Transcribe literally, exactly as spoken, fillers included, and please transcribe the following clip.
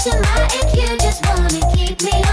to my if you just wanna keep me